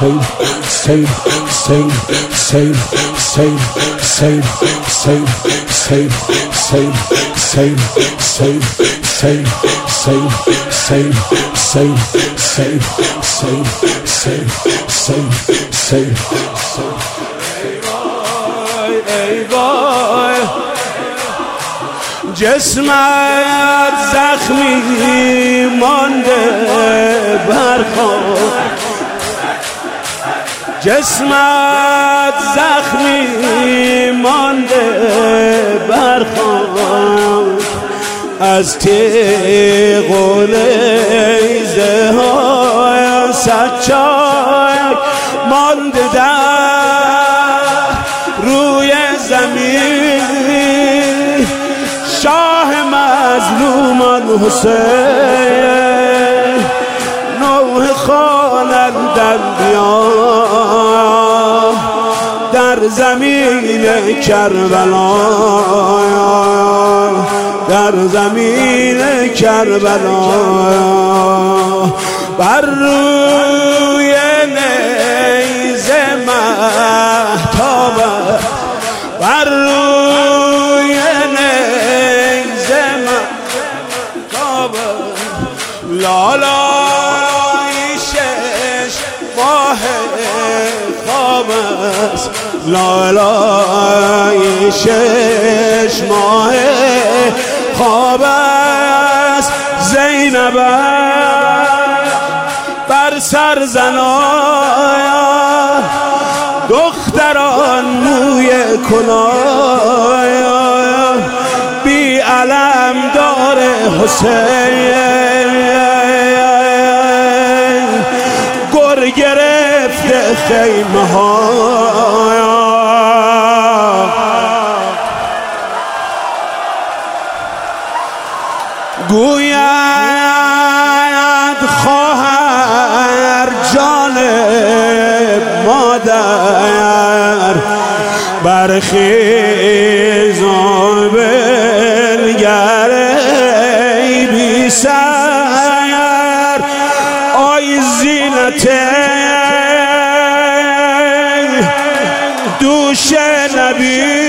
جسمت زخمی مانده برخواب، جسمت زخمی مانده برخواب، از تیغ و نیزه های سچاک مانده در روی زمین. شاه مظلومان حسین نوح خوانندن بیا در زمین کربلا، در زمین کربلا. بر روی نیزه مهتاب، بر روی نیزه مهتاب، لالای شش ماه خواب است، لالای شش ماه خواب است. زینب بر سر زنان، دختران موی کنان، بی علم دار حسین، گر گرفته خیمه ها. گوید خواهر جانب مادر، برخیز و بنگر ای بی سر. آی زینت دوش نبی،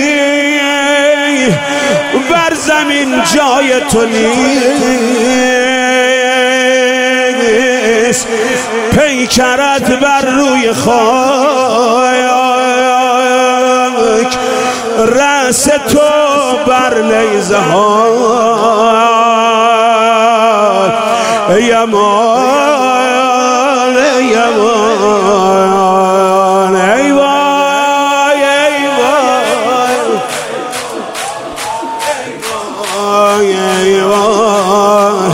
بر زمین جای تو نیست، پیکرت بر روی خاک، رأس تو بر نیزه ها. یمان یمان ای وای ای وای ای وای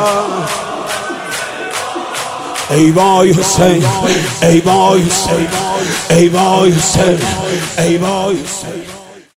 ای وای حسین، ای وای حسین، ای وای حسین، ای وای حسین.